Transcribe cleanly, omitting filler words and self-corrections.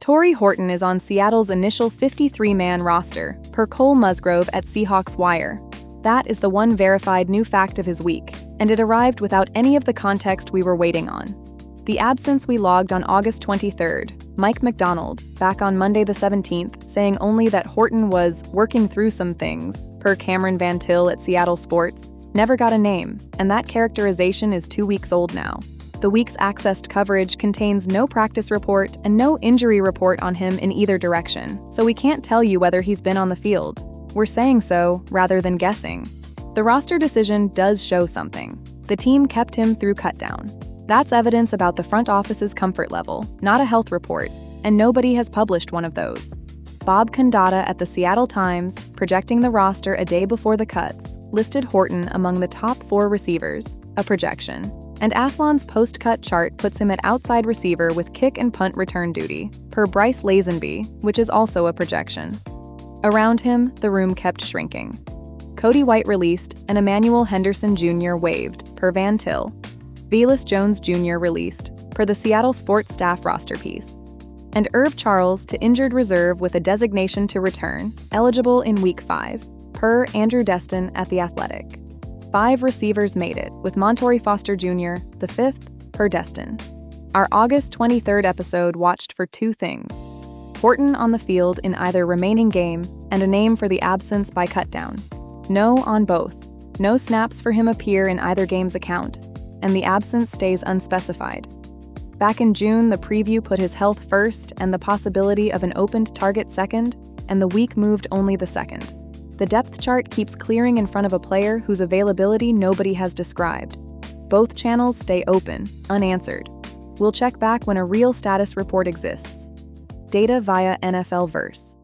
Torrey Horton is on Seattle's initial 53-man roster, per Cole Musgrove at Seahawks Wire. That is the one verified new fact of his week, and it arrived without any of the context we were waiting on. The absence we logged on August 23rd, Mike McDonald, back on Monday the 17th, saying only that Horton was working through some things, per Cameron Van Til at Seattle Sports, never got a name, and that characterization is 2 weeks old now. The week's accessed coverage contains no practice report and no injury report on him in either direction, so we can't tell you whether he's been on the field. We're saying so rather than guessing. The roster decision does show something. The team kept him through cutdown. That's evidence about the front office's comfort level, not a health report, and nobody has published one of those. Bob Condotta at the Seattle Times, projecting the roster a day before the cuts, listed Horton among the top 4 receivers, a projection. And Athlon's post-cut chart puts him at outside receiver with kick and punt return duty, per Bryce Lazenby, which is also a projection. Around him, the room kept shrinking. Cody White released, and Emmanuel Henderson Jr. waived, per Van Til. Velus Jones Jr. released, per the Seattle Sports staff roster piece. And Irv Charles to injured reserve with a designation to return, eligible in Week 5, per Andrew Destin at The Athletic. 5 receivers made it, with Montorie Foster Jr., the 5th, per Destin. Our August 23rd episode watched for 2 things: Horton on the field in either remaining game, and a name for the absence by cutdown. No on both. No snaps for him appear in either game's account, and the absence stays unspecified. Back in June, the preview put his health first and the possibility of an opened target second, and the week moved only the second. The depth chart keeps clearing in front of a player whose availability nobody has described. Both channels stay open, unanswered. We'll check back when a real status report exists. Data via NFL Verse.